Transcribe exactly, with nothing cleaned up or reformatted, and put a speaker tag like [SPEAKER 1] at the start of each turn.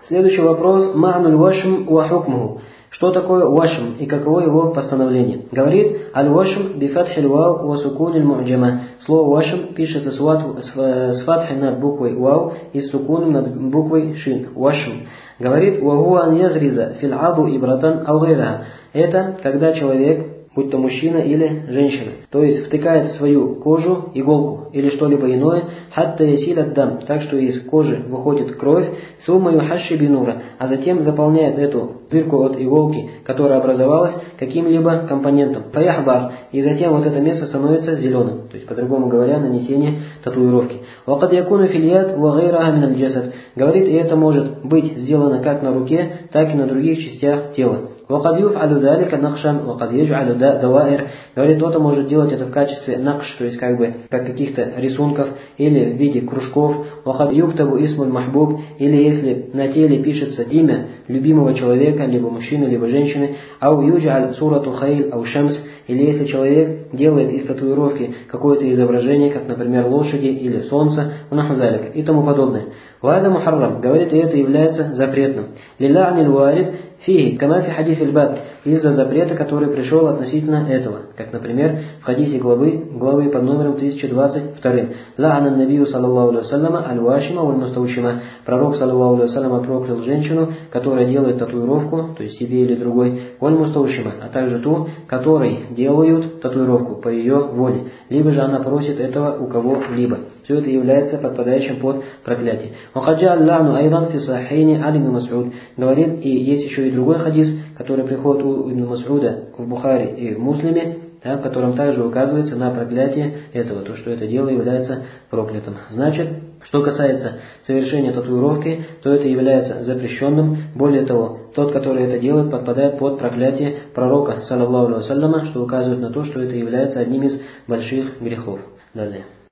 [SPEAKER 1] Следующий вопрос. Ма'нуль вашм ва хукмуху. Что такое вашм и каково его постановление? Говорит, аль-вашм бифатхиль вау ва сукуниль му'джама. Слово вашм пишется с, ват, с, с фатхой над буквой вау и с сукуном над буквой шин. Вашм. Говорит, ва хуа ан ягриза фил аду ибратан ау гайраха. Это когда человек, будь то мужчина или женщина, то есть втыкает в свою кожу иголку или что-либо иное, хатта ясиль ад-дам, так что из кожи выходит кровь, сумма юхаши бинура, а затем заполняет эту дырку от иголки, которая образовалась, каким-либо компонентом, фаяхбар, и затем вот это место становится зеленым, то есть, по-другому говоря, нанесение татуировки. Вакад якуну фильят ва гайраха миналь джасад, говорит, и это может быть сделано как на руке, так и на других частях тела. وقد يفعل ذلك نقشا وقد يجعل دوائر. Говорит, кто-то может делать это в качестве накш, то есть как бы как каких-то рисунков или в виде кружков. وقد يكتب اسم المحبوب, или если на теле пишется имя любимого человека, либо мужчины, либо женщины. أو يجعل صورة خيل أو شمس, или если человек делает из татуировки какое-то изображение, как, например, лошади или солнца, и тому подобное. وهذا محرم, говорит, и это является запретным. للعن الوارد фиги, кама фи хадис аль-баб, из-за запрета, который пришел относительно этого, как, например, в хадисе главы, главы под номером тысяча двадцать два. Ла'ана набию саллаллаху алейхи вассаляма аль-вашима валь-мустаушима. Пророк саллаллаху алейхи вассаляма проклял женщину, которая делает татуировку, то есть себе или другой, валь-мустаушима, а также ту, которой делают татуировку по ее воле, либо же она просит этого у кого-либо. Все это является подпадающим под проклятие. Говорит, и есть еще и другой хадис, который приходит у Ибн Мас'уда в Бухари и в Муслиме, да, в котором также указывается на проклятие этого, то, что это дело является проклятым. Значит, что касается совершения татуировки, то это является запрещенным. Более того, тот, который это делает, подпадает под проклятие пророка, саллаллаху алейхи вассаляма, что указывает на то, что это является одним из больших грехов. Далее.